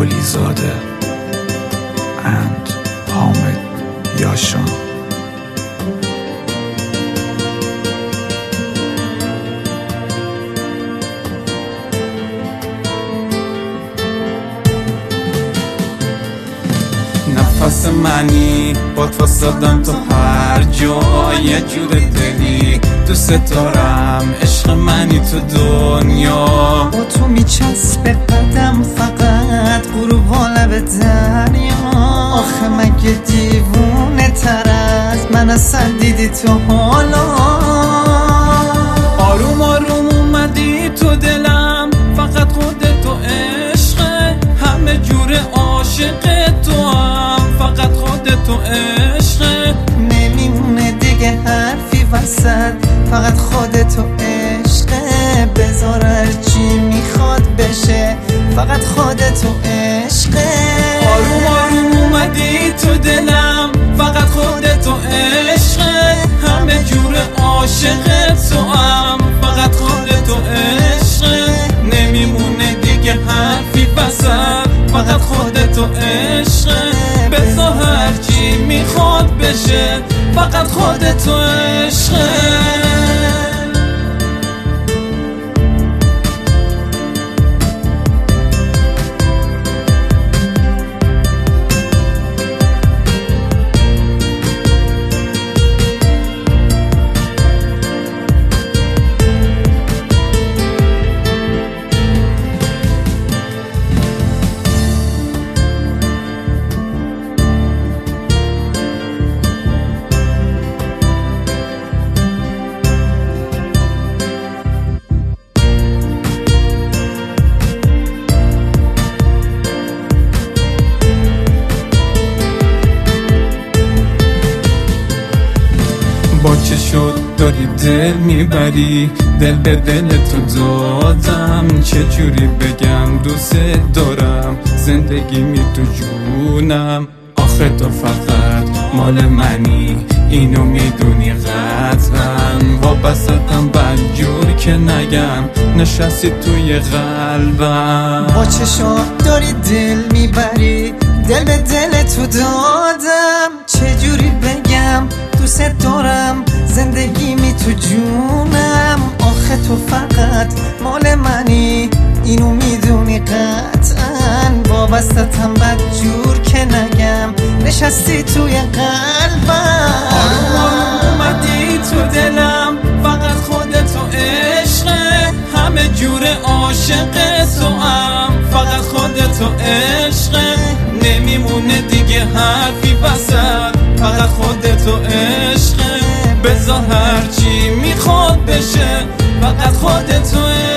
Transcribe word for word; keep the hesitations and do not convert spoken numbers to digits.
قلی زاده and حامد یاشان. نفس منی با تو صدام تو هر جا، یه جور دلی دوست دارم، عشق منی تو دنیا. با تو میچسبه قدم فقط غروب و لب دریا. آخه مگه دیوونه تر از من اصلا دیدی تو حالا؟ آروم آروم اومدی تو دلم، فقط خودت و عشقه، همه جور عاشق تو هم، فقط خودت و عشقه. نمیمونه دیگه حرفی وسط، فقط خودت و عشقه. بذار هرچی میخواد بشه، فقط خودت و عشقه. آروم آروم اومدی تو دلم، فقط خودت و عشقه، همه جور عاشق تو هم، فقط خودت و عشقه. نمیمونه دیگه حرفی وسط، فقط خودت و عشقه. بذار هرچی میخواد بشه، فقط خودت و عشقه. با چه شد داری دل میبری، دل به دل تو دادم، چه جوری بگم دوست دارم، زندگی می تو جونم. آخه تو فقط مال منی، اینو میدونی قطعا، وابستم بدجور که نگم، نشستی توی قلبم. با چه شد داری دل میبری، دل به دل تو دادم، چه جوری بگم دوست دارم، زندگی می تو جونم. آخه تو فقط مال منی، اینو میدونی قطعا، وابستتم بدجور که نگم، نشستی توی قلبم. آروم آروم اومدی تو دلم، فقط خودت و عشقه، همه جور عاشق تو هم، فقط خودت و عشقه. نمیمونه دیگه حرفی وسط، فقط خودت و عشقه. بذار هرچی میخواد بشه، فقط خودت و عشقه.